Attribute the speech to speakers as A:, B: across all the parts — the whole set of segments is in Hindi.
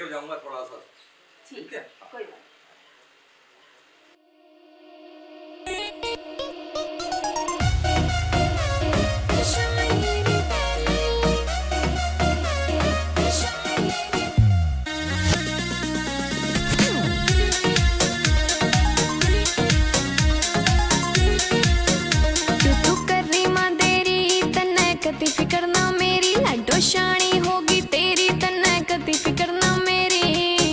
A: जाऊंगा थोड़ा सा। ठीक है,
B: कोई बात।
C: कती फिकर ना मेरी लाडो शानी होगी तेरी तन्ने कती फिकर ना मेरी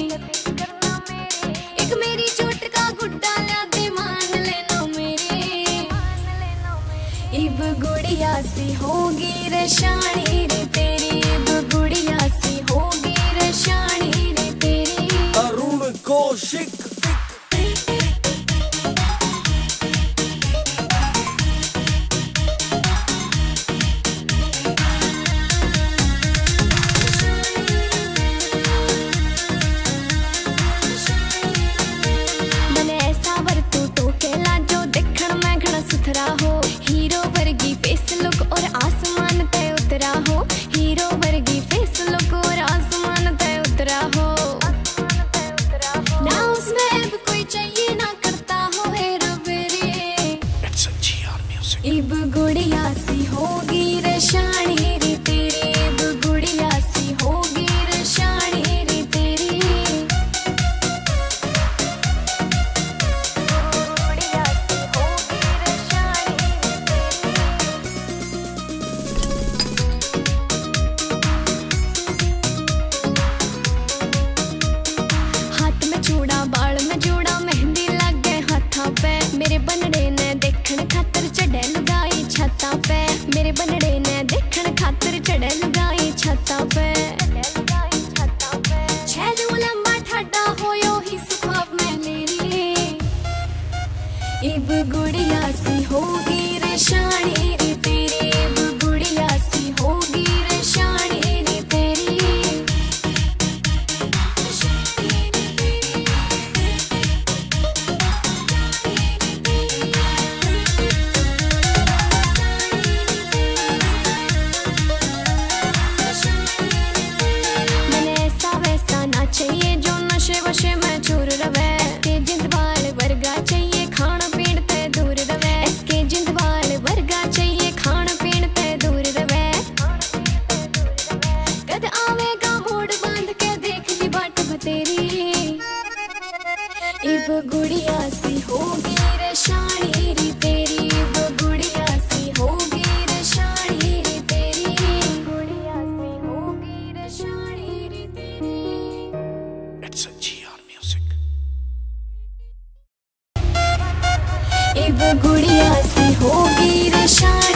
C: एक मेरी चोट का गुड्डा ला दे मान लेना मेरी इब गुड़िया सी होगी रे शानी रे तेरी इब गुड़िया सी होगी रे शानी रे तेरी
D: अरुण कौशिक
C: हो हीरो वर्गी फेस लुक और आसमान पे उतरा हो हीरो वर्गी फेस लुक और आसमान पे उतरा हो ना उसमें अब कोई चाहिए ना करता हो हेरा फेरी इब गुड़िया सी होगी रे शानी रे तेरी इब गुड़िया सी होगी रे शानी रे तेरी मेरे बनड़े ने देखण खातर चढ़े लुगाई छत्ता पे मेरे बनड़े ने देखण खातर चढ़े लुगाई छत्ता पे छैलू लंबा ठाडा होयो ही सुखाव में मेरी इब गुड़िया सी होगी रे शानी रे तेरी इब गुड़िया सी होगी रे शानी रे तेरी चाहिए जो नशे वशे में चूर रवे इसके जिंदवाल वर्गा चाहिए खाना पीण ते दूर रवे इसके जिंदवाल वर्गा चाहिए खाना पीण ते दूर रवे कद आवेगा मोड़ बांध के देख ली बाट बतेरी इब गुड़िया सी होगी रे शानी रे तेरी इब गुड़िया सी होगी रे शानी रे तेरी गुड़िया सी होगी रे शानी रे तेरी इब गुड़िया सी होगी रे शानी